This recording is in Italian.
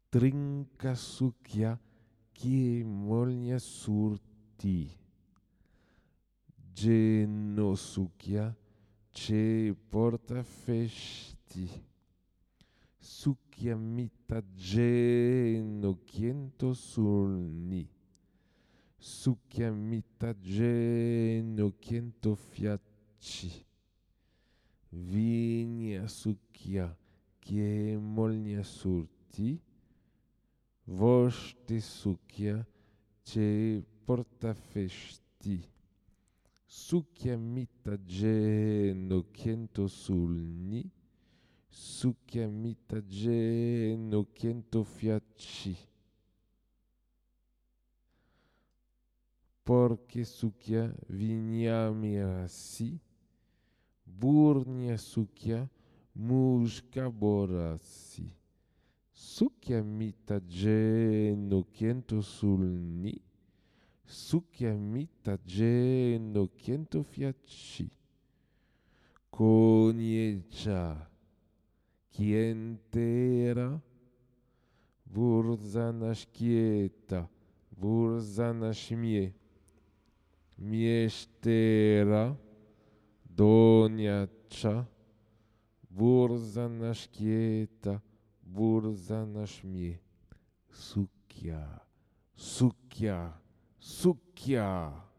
Trinca succhia che moglie surti. Geno succhia che porta festi. Succhia mita geno chiento sulni. Succhia mita geno chiento fiacci. Vigna succhia che moglie surti. Voste succhia che porta festi. Succhia mita geno chiento sulni. Succhia mita geno chiento fiacci. Porche succhia vignamirassi. Burnia succhia musca borassi. Succhia mita geno chiento sulni. Succhia mita geno chiento fiacci. Cogniecia chientera. Burzana schieta. Burzana smie. Miestera. Doniaccia. Burzana schieta. Burzana smie. Succhia. Succhia. Succhia.